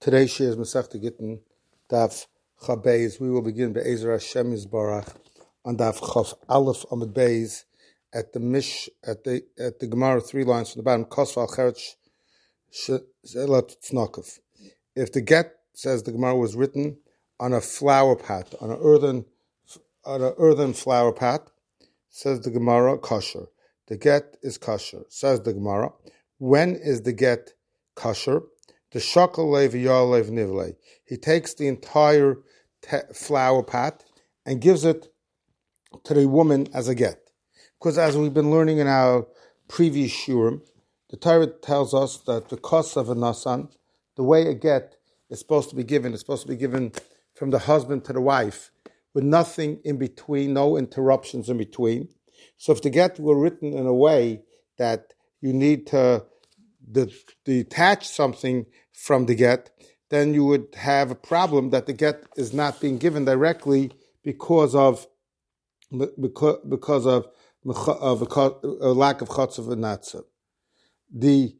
Today's share is Masechta Gittin Daf Chabeis. We will begin Be'ezer Hashem Yisbarach on Daf Chaf Aleph Amud Beis at the Gemara 3 lines from the bottom. Kosva Al-Cheretz Shelat Tznokav. If the get, says the Gemara, was written on a flower pot, on an earthen flower pot, says the Gemara, kosher. The get is kosher, says the Gemara. When is the get kosher? The shakal lev yalev nivle. He takes the entire flower pot and gives it to the woman as a get. Because as we've been learning in our previous shurim, the Torah tells us that the cost of a nasan, the way a get is supposed to be given, from the husband to the wife, with nothing in between, no interruptions in between. So if the get were written in a way that you need to detach something from the get, then you would have a problem that the get is not being given directly because of a lack of chotzav and natzah. The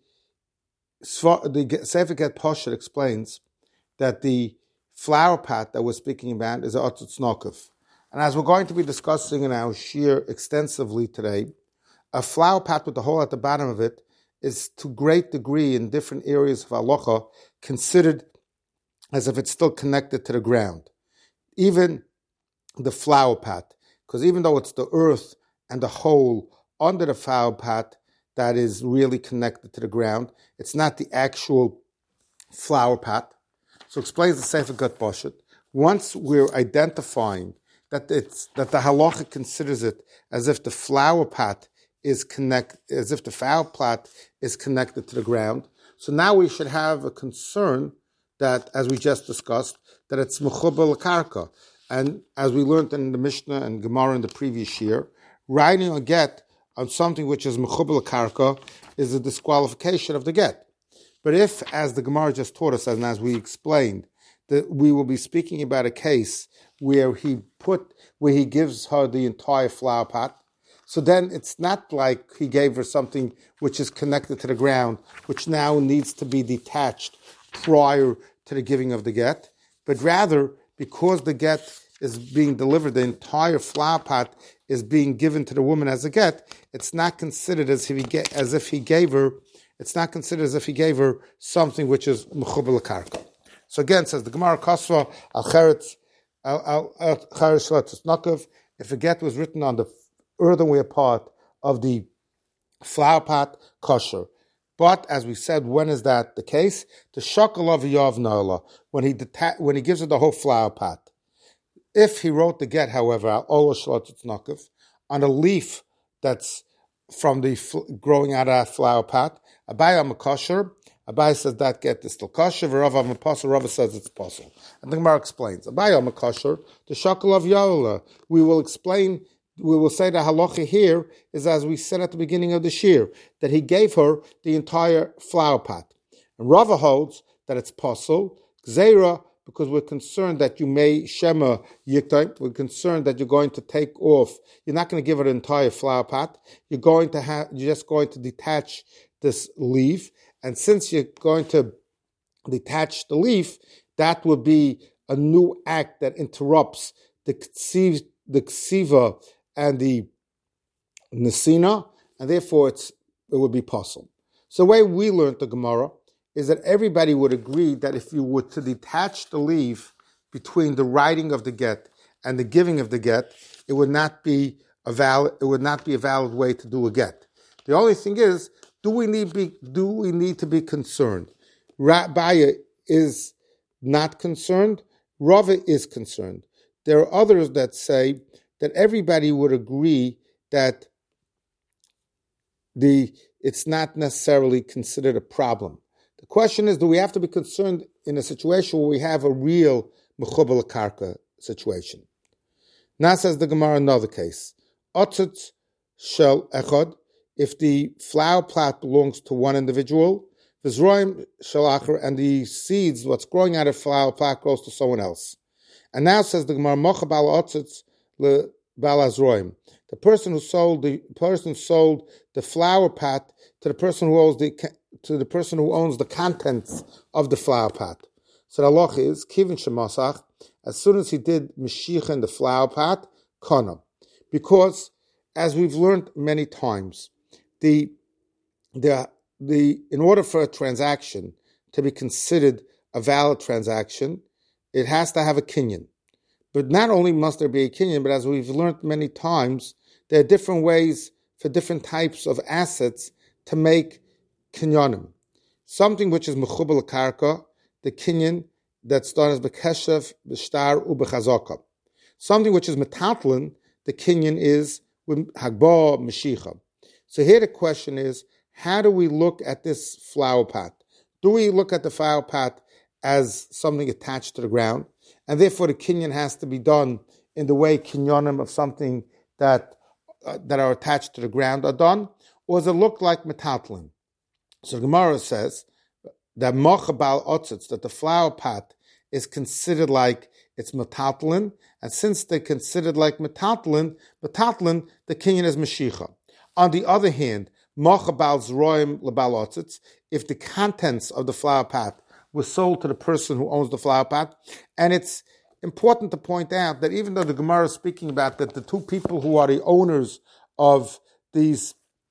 Sefer Get Poshet explains that the flower pot that we're speaking about is a otzot tznokav. And as we're going to be discussing in our shir extensively today, a flower pot with the hole at the bottom of it is to great degree in different areas of halacha considered as if it's still connected to the ground. Even the flower pot, because even though it's the earth and the hole under the flower pot that is really connected to the ground, it's not the actual flower pot. So explains the Sefer Get Poshet. Once we're identifying that the halacha considers it as if the flower pot is connected to the ground. So now we should have a concern that, as we just discussed, that it's mechubar l'karka. And as we learned in the Mishnah and Gemara in the previous year, writing a get on something which is mechubar l'karka is a disqualification of the get. But if, as the Gemara just taught us, and as we explained, that we will be speaking about a case where he gives her the entire flower pot, so then it's not like he gave her something which is connected to the ground, which now needs to be detached prior to the giving of the get, but rather, because the get is being delivered, the entire flower pot is being given to the woman as a get, it's not considered as if he gave her something which is mechubar l'karka. So again, says the Gemara, Kasva al-Cheretz Shelat Tznokav, if a get was written on the earthenware part of the flower pot, kosher. But as we said, when is that the case? The shakal of yav na'ala, when he gives her the whole flower pot. If he wrote the get, however, on a leaf that's from the growing out of that flower pot, Abaye kosher. Abaye says that get is still kosher. Rava says it's possible. And the Gemara explains, Abaye kosher, the shakal of yav. We will say the halacha here is as we said at the beginning of the shir, that he gave her the entire flower pot. And Rava holds that it's possible, gzeira, because we're concerned that you may shema yiktai, we're concerned that you're going to take off, you're not going to give her the entire flower pot, you're just going to detach this leaf, and since you're going to detach the leaf, that would be a new act that interrupts the ksiva and the nesina, and therefore it would be possible. So the way we learned the Gemara is that everybody would agree that if you were to detach the leaf between the writing of the get and the giving of the get, it would not be a valid way to do a get. The only thing is, do we need to be concerned? Abaye is not concerned. Rava is concerned. There are others that say that everybody would agree that it's not necessarily considered a problem. The question is, do we have to be concerned in a situation where we have a real mechubar l'karka situation? Now says the Gemara, another case. Otzot shel echad, if the flower pot belongs to one individual, v'zroim shel acher, and the seeds, what's growing out of flower pot, goes to someone else. And now says the Gemara, mocha bal otzot le bal azroim. The person sold the flower pot to the person who owns the contents of the flower pot. So the halacha is, Kivin Shemasach, as soon as he did Mashiach in the flower pot, Kana. Because, as we've learned many times, in order for a transaction to be considered a valid transaction, it has to have a kinyan. But not only must there be a kinyan, but as we've learned many times, there are different ways for different types of assets to make kinyanim. Something which is mechubal karka, the kinyan that's done as bekeshev, b'shtar, ubechazaka. Something which is metatlan, the kinyan is with hagba, meshicha. So here the question is, how do we look at this flower pot? Do we look at the flower pot as something attached to the ground, and therefore the kinyan has to be done in the way kinyanim of something that are attached to the ground are done, or does it look like metatlan? So the Gemara says that mochabal otzitz, that the flower pot is considered like it's metatlan, and since they're considered like metatlan, the kinyan is meshicha. On the other hand, mochabal zroim lebal otzitz, if the contents of the flower pot was sold to the person who owns the flower pot, and it's important to point out that even though the Gemara is speaking about that the two people who are the owners of this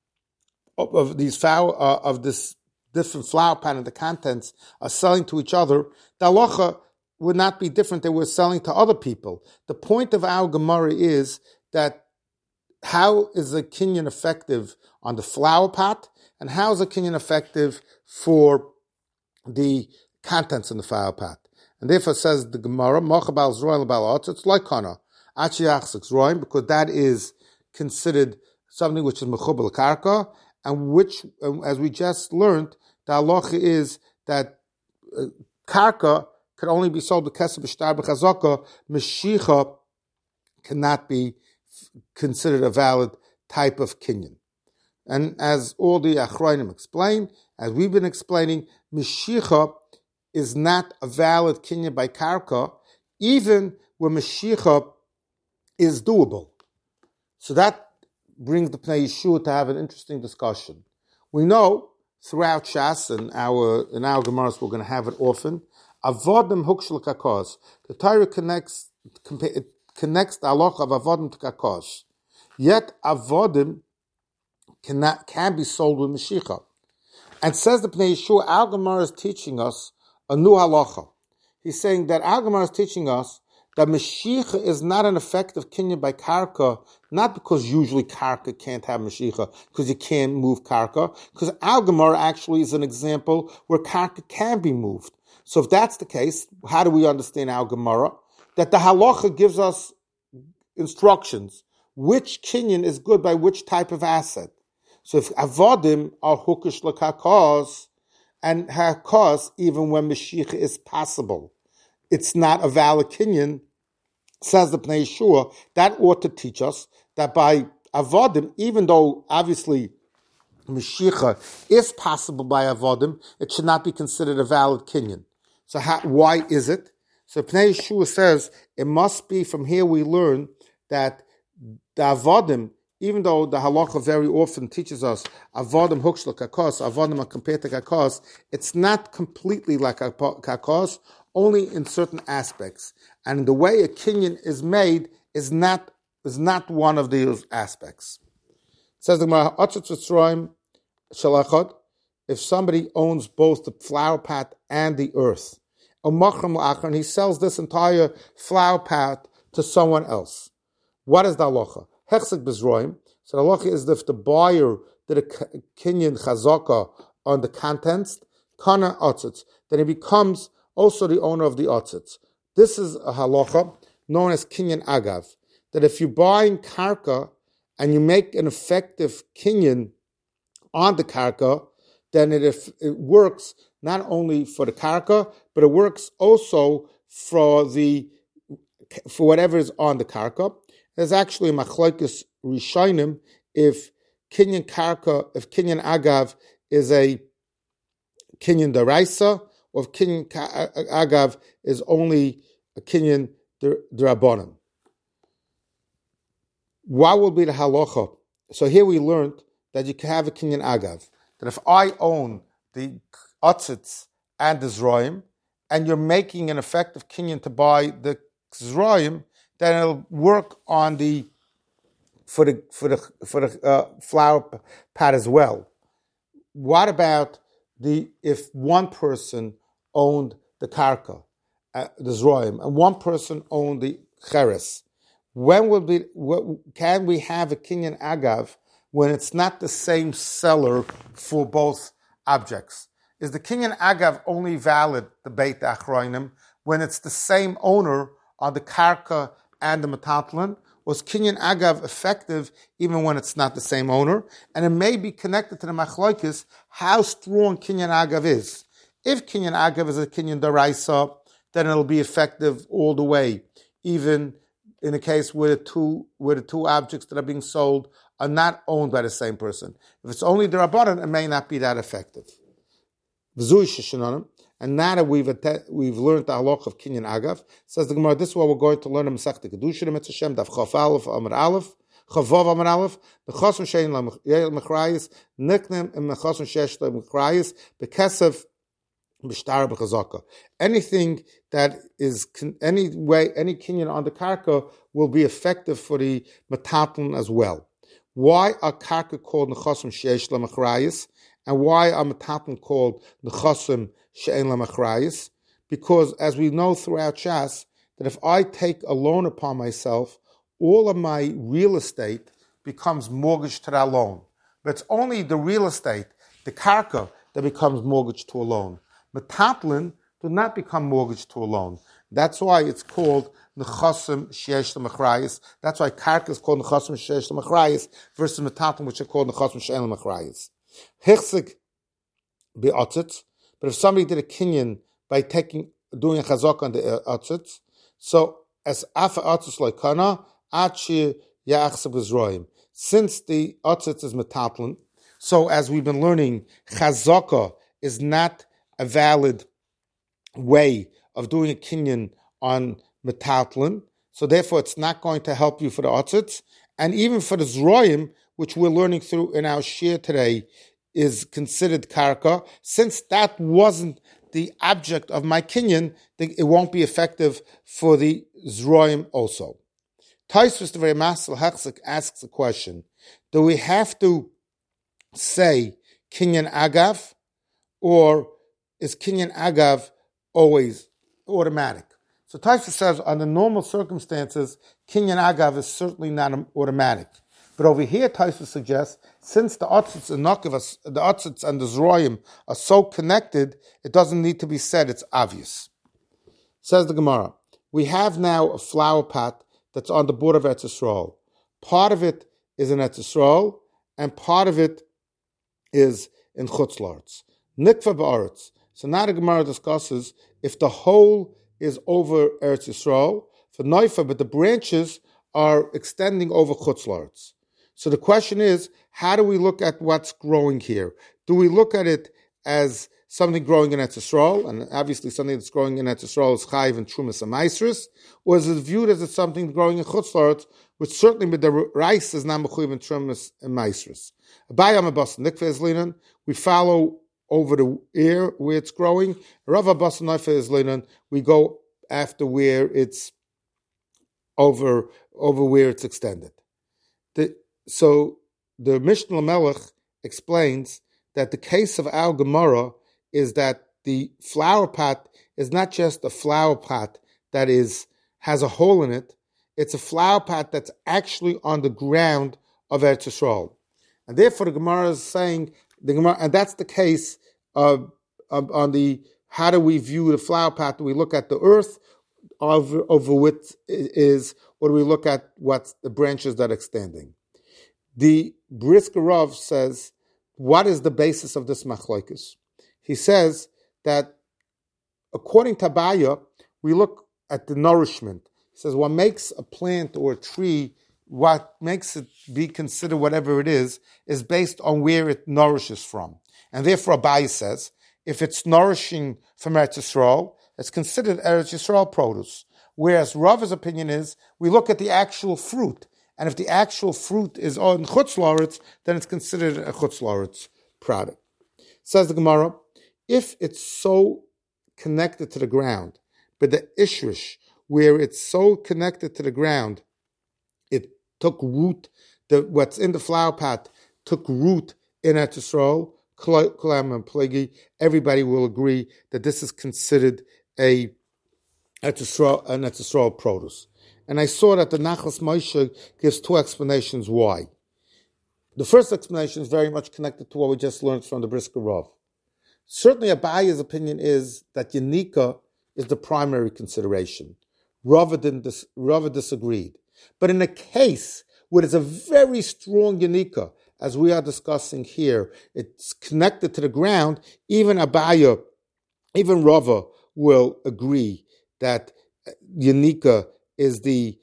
different flower pot and the contents are selling to each other, the halacha would not be different. They were selling to other people. The point of our Gemara is that how is a kinyan effective on the flower pot, and how is a kinyan effective for the contents in the flower pot? And therefore says the Gemara, Mochabal Zroim Lebal it's like Kana, Achiachsik Zroim, because that is considered something which is Mechubal Karka, and which, as we just learned, the halacha is that Karka could only be sold because of B'shtar B'chazaka, Meshicha cannot be considered a valid type of kinyan. And as all the Achrayim explain, as we've been explaining, Meshicha is not a valid kinyan by karka, even where Meshicha is doable. So that brings the Pnei Yeshua to have an interesting discussion. We know throughout Shas and in our Gemaras we're going to have it often. Avodim hukshel kakos. The Torah connects the halacha of avodim to kakos. Yet avodim can be sold with Meshicha. And says the Pnei Yeshua, our Gemara is teaching us a new halacha. He's saying that our Gemara is teaching us that Meshicha is not an effective kinyan by karka, not because usually karka can't have Meshicha, because you can't move karka, because our Gemara actually is an example where karka can be moved. So if that's the case, how do we understand our Gemara? That the halacha gives us instructions. Which kinyan is good by which type of asset? So if avodim are hukish l'kakos, and hakos, even when Meshicha is possible, it's not a valid kinyan, says the Pnei Yeshua, that ought to teach us that by avodim, even though obviously Meshicha is possible by avodim, it should not be considered a valid kinyan. So why is it? So Pnei Yeshua says, it must be, from here we learn that the avodim, even though the halacha very often teaches us avodim hukshel kakos, avodim are compared to kakos, it's not completely like kakos, only in certain aspects. And the way a kinyan is made is not one of those aspects. It says the Gemara, if somebody owns both the flower pot and the earth, and he sells this entire flower pot to someone else, what is the halacha? Hechsek bezroim. So the halacha is that if the buyer did a kinyan chazaka on the contents, kana otzitz, then he becomes also the owner of the otzitz. This is a halacha known as kinyan agav, that if you're buying karka and you make an effective kinyan on the karka, then it works not only for the karka, but it works also for whatever is on the karka. There's actually a machlokes rishonim if kinyan agav is a kinyan daraisa, or if kinyan agav is only a kinyan d'rabbanan. What will be the halacha? So here we learned that you can have a kinyan agav. That if I own the otzitz and the zroim, and you're making an effective kinyan to buy the Zroim, then it'll work on the for the flower pot as well. What about if one person owned the karka, the Zroim, and one person owned the cheres? Can we have a kinyan agav when it's not the same seller for both objects? Is the kinyan agav only valid, the Beit Achroinim, when it's the same owner on the karka and the metatlan? Was kinyan agav effective even when it's not the same owner? And it may be connected to the machlokes how strong kinyan agav is. If kinyan agav is a kinyan daraisa, then it'll be effective all the way, even in a case where the two objects that are being sold are not owned by the same person. If it's only the rabbanan, it may not be that effective. And now that we've learned the halach of kinyan agav, says the Gemara, this is what we're going to learn in Masechta Kedushin, Mitzvah Shem, Daf Chaf Aleph, Amar Aleph, Chavav Amar Aleph, B'chasun Shein L'Mechrayis, Niknem and B'chasun Shesh L'Mechrayis, B'kesev B'shtar B'chazaka. Anything that is, any kinyan on the karka will be effective for the metatlan as well. Why are karka called Nechasim Shesh L'Mechrayis? And why are metatlan called Nechasim She'en L'Mechrayis? Because as we know throughout Shas, that if I take a loan upon myself, all of my real estate becomes mortgaged to that loan. But it's only the real estate, the karka, that becomes mortgaged to a loan. Metatlan do not become mortgaged to a loan. That's why it's called Nechasim She'esh L'Mechrayis. That's why karka is called Nechasim She'esh L'Mechrayis versus metatlan, which are called Nechasim She'en L'Mechrayis. Hichzik be'otzitz, but if somebody did a kinyan by doing a chazak on the otzitz, so as afa otzitz loikana, achi ya'achseb Zroim. Since the otzitz is metatlan, so as we've been learning, chazaka is not a valid way of doing a kinyan on metatlan, so therefore it's not going to help you for the otzitz, and even for the Zroim, which we're learning through in our shir today, is considered karka. Since that wasn't the object of my kinyan, it won't be effective for the Zroim also. Taisvus the very Masel Hachzik asks a question: do we have to say kinyan agav, or is kinyan agav always automatic? So Taisvus says under normal circumstances, kinyan agav is certainly not automatic. But over here, Taisvus suggests, since the otzitz and the otzitz and the Zroim are so connected, it doesn't need to be said, it's obvious. Says the Gemara, we have now a flower pot that's on the border of Eretz Yisrael. Part of it is in Eretz Yisrael, and part of it is in Chutz La'aretz. Nikva ba'aretz. So now the Gemara discusses if the whole is over Eretz Yisrael, for Noifa, but the branches are extending over Chutz La'aretz. So the question is, how do we look at what's growing here? Do we look at it as something growing in Eretz Yisrael, and obviously something that's growing in Eretz Yisrael is Chayiv and Trumas and Maasros, or is it viewed as it's something growing in Chutz La'aretz, which certainly with the rice is not Mechuyev and Trumas and Maasros? We follow over the ear where it's growing. We go after where it's over where it's extended. So the Mishnah Melech explains that the case of our Gemara is that the flower pot is not just a flower pot that has a hole in it. It's a flower pot that's actually on the ground of Eretz Yisrael. And therefore the Gemara is saying, and that's the case on the, how do we view the flower pot? Do we look at the earth over which it is, or do we look at what's the branches that are extending? The Brisker Rav says, what is the basis of this machlokes? He says that according to Abaya, we look at the nourishment. He says what makes a plant or a tree, what makes it be considered whatever it is based on where it nourishes from. And therefore Abaya says, if it's nourishing from Eretz Yisrael, it's considered Eretz Yisrael produce. Whereas Rav's opinion is, we look at the actual fruit. And if the actual fruit is on Chutz La'aretz, then it's considered a Chutz La'aretz product. Says the Gemara, if it's so connected to the ground, but the ishrish, where it's so connected to the ground, it took root, what's in the flower pot took root in Eretz Yisrael, Kulam and Plegi, everybody will agree that this is considered an Eretz Yisrael produce. And I saw that the Nachlas Moshe gives two explanations why. The first explanation is very much connected to what we just learned from the Brisker Rav. Certainly Abaya's opinion is that Yanika is the primary consideration. Rava disagreed. But in a case where there's a very strong Yanika, as we are discussing here, it's connected to the ground, even Abaya, even Rava will agree that Yanika is the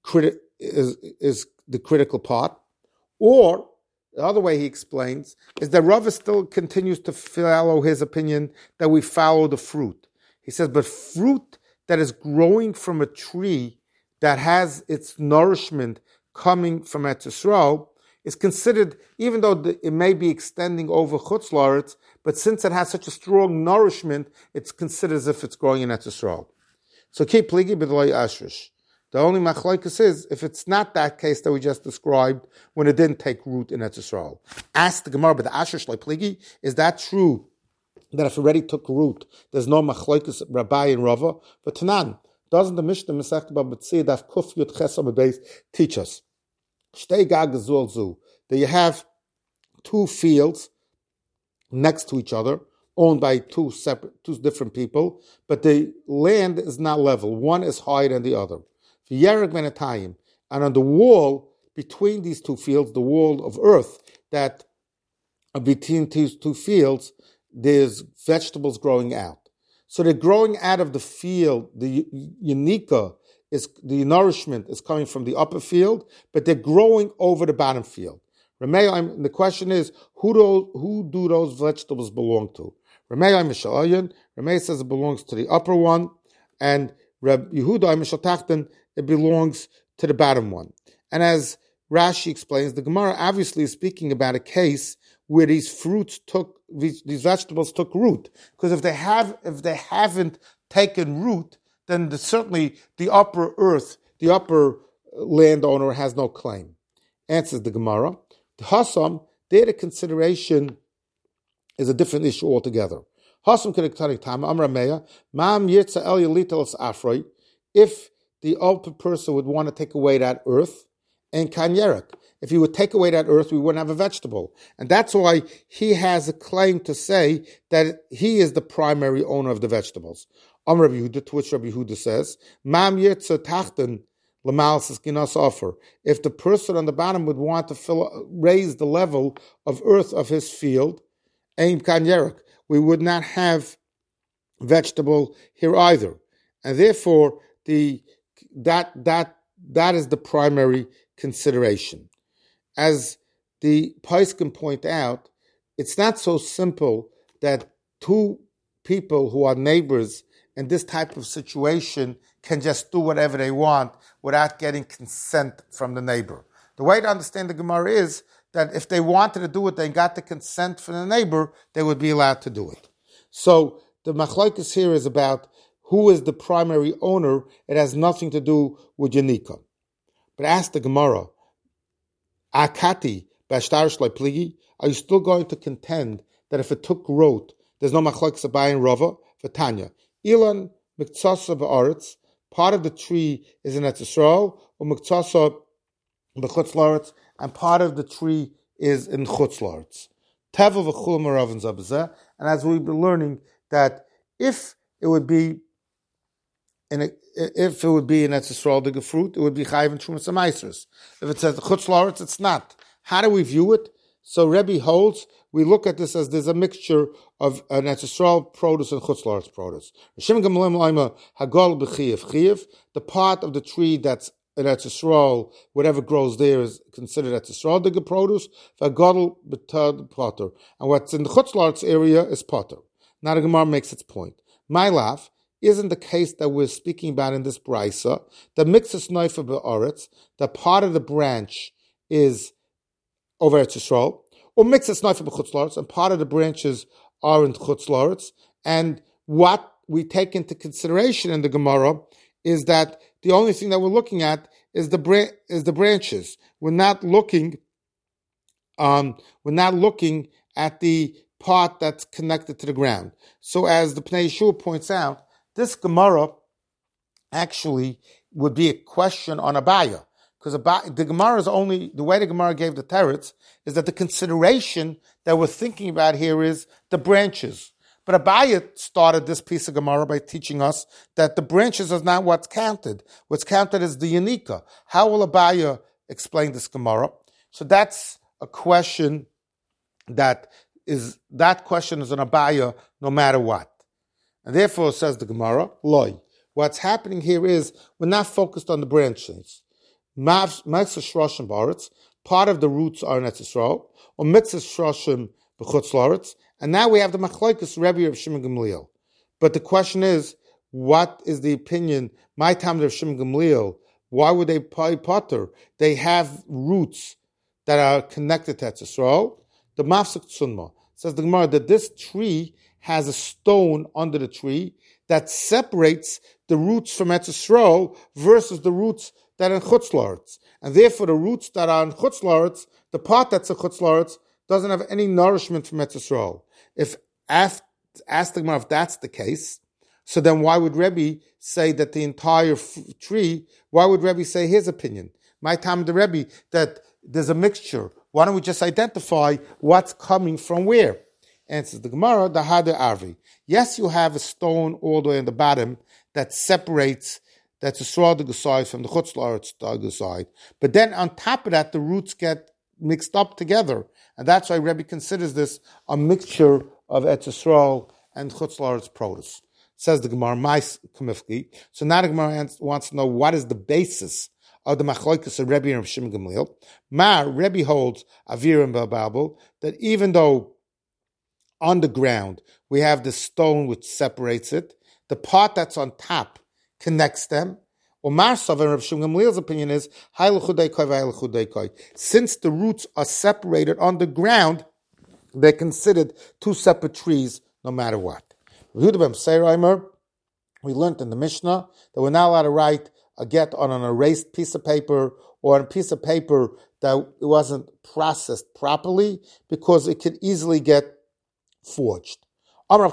critical part. Or the other way he explains is that Rava still continues to follow his opinion that we follow the fruit. He says, but fruit that is growing from a tree that has its nourishment coming from Eretz Yisrael is considered, even though it may be extending over Chutz La'aretz, but since it has such a strong nourishment, it's considered as if it's growing in Eretz Yisrael. So keep pligi b'dloi ashrish. The only machlokes is if it's not that case that we just described, when it didn't take root in Eretz Yisrael. Ask the Gemara, but the ashrish like pligi, is that true that if it already took root, there's no machlokes Rabbi and Rava? But Tanan, doesn't the Mishnah Masechet Bava Metzia Daf Kuf Yud Ches Amud Beis teach us? Shtei gag zul zu, that you have two fields next to each other, owned by two different people, but the land is not level. One is higher than the other. And on the wall between these two fields, the wall of earth that between these two fields, there's vegetables growing out. So they're growing out of the field. The Yanika is the nourishment is coming from the upper field, but they're growing over the bottom field. The question is, who do those vegetables belong to? Ramei says it belongs to the upper one, and Reb Yehuda it belongs to the bottom one. And as Rashi explains, the Gemara obviously is speaking about a case where these vegetables took root. Because if they haven't taken root, then certainly the upper earth, the upper landowner has no claim. Answers the Gemara. The Hasam, there the consideration is a different issue altogether. Hasam Kedektani Tama Amrameya, Mam Yitza El Yalitos Afroi, if the open person would want to take away that earth, and Kanyerik, if he would take away that earth, we wouldn't have a vegetable. And that's why he has a claim to say that he is the primary owner of the vegetables. Rabbi Yehuda, to which Rabbi Yehuda says, Mam Yitza Tachten Lamal Ginas offer. If the person on the bottom would want to raise the level of earth of his field, Ein Kanyerik, we would not have vegetable here either. And therefore, that is the primary consideration. As the Paiskim point out, it's not so simple that two people who are neighbors in this type of situation can just do whatever they want without getting consent from the neighbor. The way to understand the Gemara is that if they wanted to do it, they got the consent from the neighbor, they would be allowed to do it. So the machlokes here is about who is the primary owner. It has nothing to do with Yanika. But ask the Gemara, Akati, Bashtarish Pligi, are you still going to contend that if it took root, there's no machlokes Abai and Rava? For Tanya, Ilan Miktsasa Ba'aretz, part of the tree is in Eretz Yisrael, or Miktsasa B'chutz La'aretz, and part of the tree is in Chutz La'aretz. Teva v'chul maravin zabazeh, and as we've been learning that if it would be in Eretz Yisrael the fruit, it would be chayiv and trumas amaisers. If it says Chutz La'aretz, it's not. How do we view it? So Rebbe holds, we look at this as there's a mixture of an Eretz Yisrael produce and Chutz La'aretz produce. The part of the tree that's in Eretz Yisrael, whatever grows there is considered Eretz Yisrael the produce. Potter, and what's in the Chutz La'aretz area is potter. Now the Gemara makes its point. My laugh isn't the case that we're speaking about in this brisa. The mixus noifa be'aretz, the part of the branch is over Eretz Yisrael, or mixus noifa be'chutz la'aretz, and part of the branches are in Chutz La'aretz. And what we take into consideration in the Gemara is that the only thing that we're looking at is the branches. We're not looking at the part that's connected to the ground. So as the Pnei Yeshua points out, this Gemara actually would be a question on Abaya. Because the Gemara is only, the way the Gemara gave the teretz is that the consideration that we're thinking about here is the branches. But Abaya started this piece of Gemara by teaching us that the branches is not what's counted. What's counted is the Yanika. How will Abaya explain this Gemara? So that's a question that question is an Abaya no matter what. And therefore, says the Gemara, Loi. What's happening here is we're not focused on the branches. Part of the roots are in Eretz Yisrael, or mitzvah shroshim b'chutz laretz, and now we have the machlokes Rebbe of Shimon Gamliel. But the question is, what is the opinion? My time of Shimon Gamliel, why would they pay potter? They have roots that are connected to Eretz Yisrael. The Mafsek Tzunma says the Gemara that this tree has a stone under the tree that separates the roots from Eretz Yisrael versus the roots that are in Chutz Laretz. And therefore the roots that are in Chutz Laretz, the part that's in Chutz Laretz, doesn't have any nourishment from Eretz Yisrael. If ask the Gemara if that's the case, so then why would Rebbe say that the entire tree, why would Rebbe say his opinion? My time of the Rebbe, that there's a mixture. Why don't we just identify what's coming from where? Answers the Gemara, the Hada Arvi. Yes, you have a stone all the way in the bottom that separates, that's a straw the side from the Chutz Laretz side. But then on top of that, the roots get mixed up together. And that's why Rebbe considers this a mixture of Eretz Yisrael and Chutz Laretz produce. Says the Gemara, Mais Kamifki. So now the Gemara wants to know what is the basis of the machlokes of Rebbe and Shimon Gamliel. Rebbe holds Avir and Babel that even though on the ground we have the stone which separates it, the part that's on top connects them. Omar Savar of Shimon Gamliel's opinion is since the roots are separated on the ground, they're considered two separate trees no matter what. We learned in the Mishnah that we're not allowed to write a get on an erased piece of paper or on a piece of paper that wasn't processed properly because it could easily get forged. When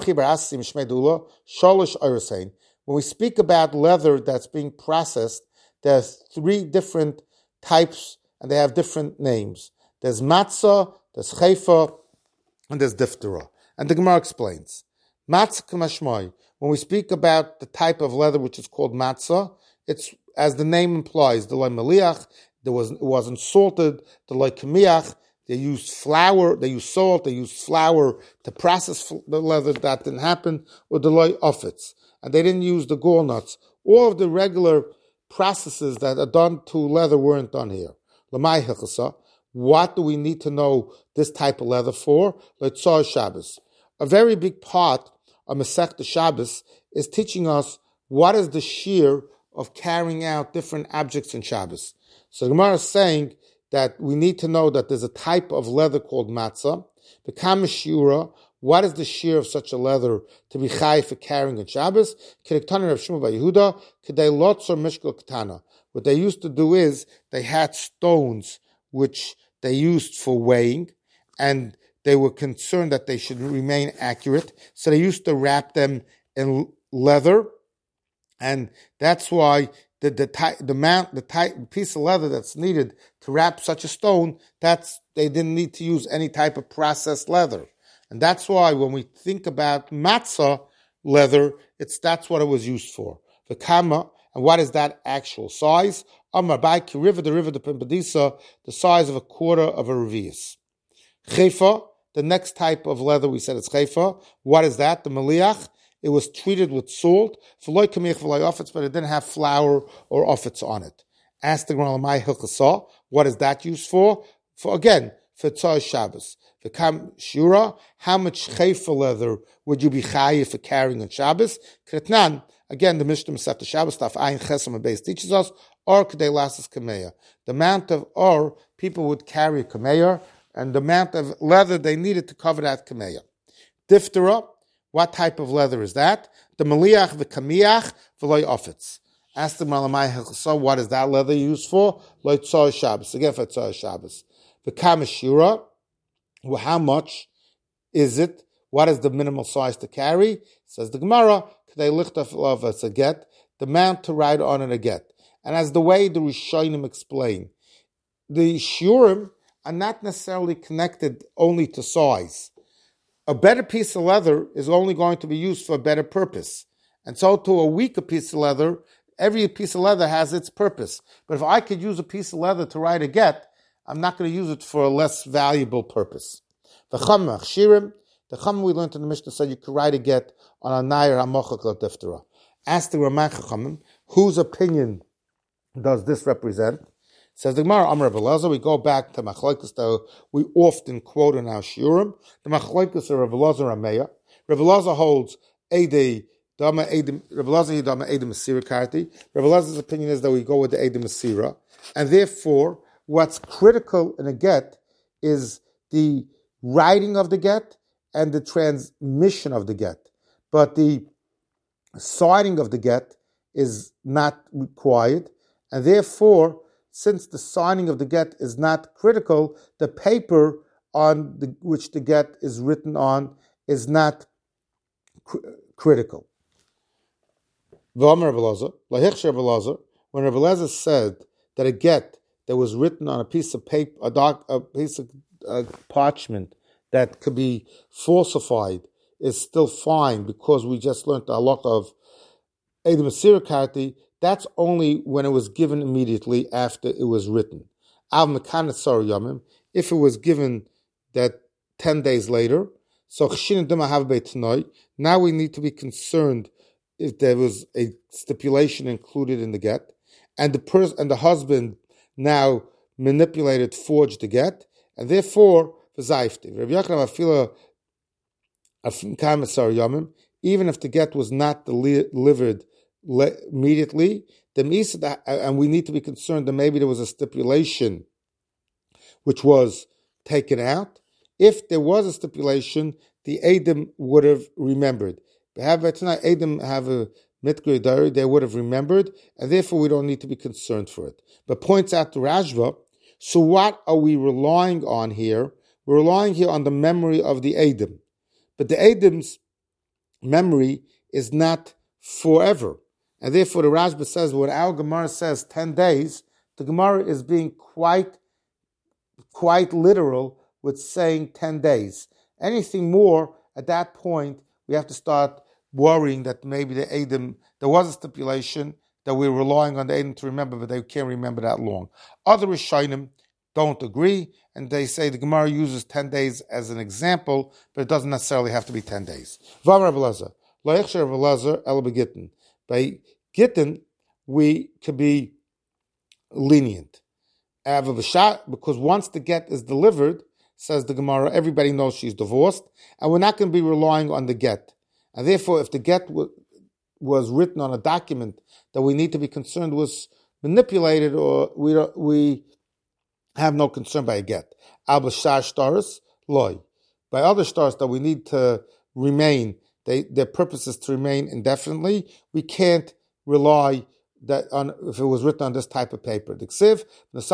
we speak about leather that's being processed, there's 3 different types and they have different names. There's matzah, there's chayfa, and there's diftera. And the Gemara explains. Matzah kamashmai. When we speak about the type of leather which is called matzah, it's, as the name implies, the loy maliach, it wasn't salted, the loy kamiach, they used flour, they used salt, they used flour to process the leather. That didn't happen, or the loy offits. And they didn't use the gall nuts. All of the regular processes that are done to leather weren't done here. Lamai hechasa. What do we need to know this type of leather for? Leitzah Shabbos. A very big part of Masechta Shabbos is teaching us what is the shear of carrying out different objects in Shabbos. So the Gemara is saying that we need to know that there's a type of leather called matzah. The kamishura, what is the shear of such a leather to be chai for carrying in Shabbos? What they used to do is they had stones which they used for weighing, and they were concerned that they should remain accurate, so they used to wrap them in leather, and that's why the piece of leather that's needed to wrap such a stone, they didn't need to use any type of processed leather. And that's why when we think about matzah leather, that's what it was used for. The kama, and what is that actual size? Amar by Kiriva, the river, the Pimbadisa, the size of a quarter of a revius. Chefa, the next type of leather we said is chefa. What is that? The maliach. It was treated with salt, but it didn't have flour or offits on it. Ask the Gemara, what is that used for? For Tzar Shabbos. The Kam Shura, how much chefa leather would you be chayiv for carrying on Shabbos? Kretnan, again, the Mishnah Masechta Shabbos, Taf Ayin Chesam and Beis teaches us, or Kedei Lasses Kameya. The amount of or people would carry a kameya, and the amount of leather they needed to cover that kameya. Diftera, what type of leather is that? The maliach v'kamiach v'loy ofetz. Ask the Malamai, so what is that leather used for? Loy tzor Shabbos. Again for tzor Shabbos. V'kamashira, well, how much is it? What is the minimal size to carry? Says the Gemara, k'dei lichtaf of a get, the mount to ride on in a get. And as the way the Rishonim explain, the shiurim are not necessarily connected only to size. A better piece of leather is only going to be used for a better purpose. And so to a weaker piece of leather, every piece of leather has its purpose. But if I could use a piece of leather to ride a get, I'm not going to use it for a less valuable purpose. The chum we learned in the Mishnah said you could ride a get on a nair hamochak l'diftera. Ask the Ramah Chachamim, whose opinion does this represent? Says the Gemara, Amar Rav Elazar, we go back to Machlokes that we often quote in our shiurim. The Machlokes of Rav Elazar and Meir. Rav Elazar holds Eidei Dama Eidem. Rav Elazar Dama Eidem Masira Karti. Rav Elazar's opinion is that we go with the Eidem Masira, and therefore, what's critical in a get is the writing of the get and the transmission of the get, but the signing of the get is not required, and therefore, since the signing of the get is not critical, the paper on which the get is written on is not critical. When Rav Elazar said that a get that was written on a piece of paper, a piece of parchment that could be falsified is still fine because we just learned the halakha of Eidem Masira Karti, that's only when it was given immediately after it was written. Av Mekanet Sar Yamim, if it was given that 10 days later, so now we need to be concerned if there was a stipulation included in the get, and the husband now manipulated, forged the get, and therefore, even if the get was not delivered immediately, and we need to be concerned that maybe there was a stipulation which was taken out. If there was a stipulation, the Edom would have remembered. Edom have a mitgri diary, they would have remembered, and therefore we don't need to be concerned for it. But points out to Rashva, so what are we relying on here? We're relying here on the memory of the Edom. But the Edom's memory is not forever. And therefore the Rashba says, when our Gemara says 10 days, the Gemara is being quite literal with saying 10 days. Anything more, at that point, we have to start worrying that maybe the Edom, there was a stipulation that we're relying on the Edom to remember, but they can't remember that long. Other Rishonim don't agree, and they say the Gemara uses 10 days as an example, but it doesn't necessarily have to be 10 days. By Gittin, we could be lenient. Because once the get is delivered, says the Gemara, everybody knows she's divorced, and we're not going to be relying on the get. And therefore, if the get was written on a document that we need to be concerned was manipulated, or we have no concern by a get. By other stars that we need to remain, their purpose is to remain indefinitely, we can't rely that on if it was written on this type of paper. The Ksiv,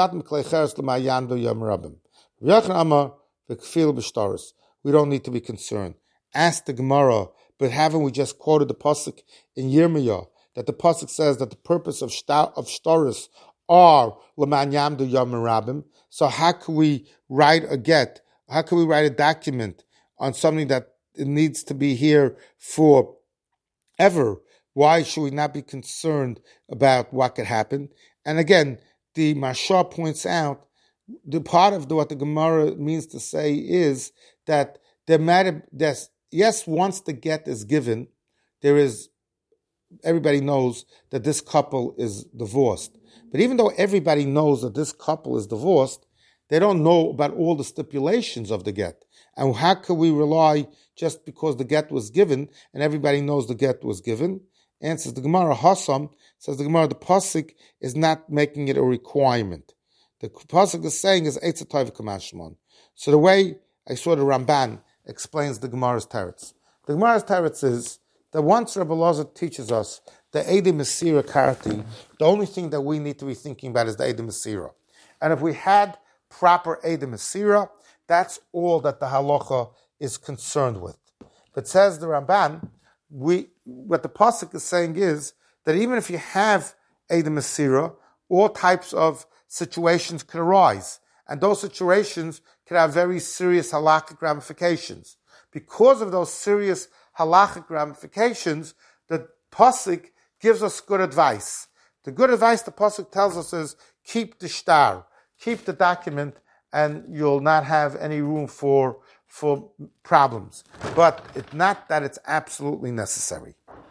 we don't need to be concerned. Ask the Gemara, but haven't we just quoted the pasuk in Yirmiyah that the pasuk says that the purpose of shtaris are l'man yamdu yom rabim? So how can we write a get? How can we write a document on something that it needs to be here forever? Why should we not be concerned about what could happen? And again, the Mashah points out the part of what the Gemara means to say is that yes, once the get is given, everybody knows that this couple is divorced. But even though everybody knows that this couple is divorced, they don't know about all the stipulations of the get. And how can we rely just because the get was given and everybody knows the get was given? Answers the Gemara, Hassam, says the Gemara, the pasuk is not making it a requirement. The pasuk is saying is Eitz HaTov Kamashmon. So the way I saw the Ramban explains the Gemara's teretz. The Gemara's teretz is that once Rebbe Loza teaches us the Eidei Mesira Karti, the only thing that we need to be thinking about is the Eidei Mesira. And if we had proper Eidei Mesira, that's all that the halacha is concerned with. But says the Ramban, what the pasuk is saying is that even if you have Eidei Mesira, all types of situations could arise, and those situations could have very serious halakhic ramifications. Because of those serious halakhic ramifications, the pasuk gives us good advice. The good advice the pasuk tells us is keep the shtar, keep the document, and you'll not have any room for problems. But it's not that it's absolutely necessary.